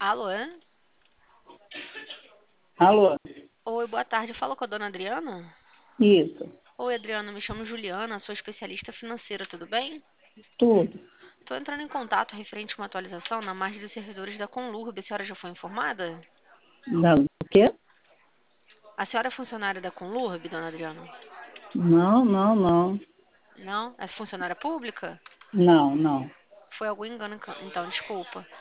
Alô? Alô? Oi, boa tarde. Fala com a dona Adriana? Isso, Oi, Adriana, me chamo Juliana, sou especialista financeira, tudo bem? tudo. Estou entrando em contato referente a uma atualização na margem dos servidores da Conlurb. A senhora já foi informada? Não, o quê? A senhora é funcionária da Conlurb, dona Adriana? Não, não, não. Não? É funcionária pública? Não, não. Foi algum engano, então, desculpa.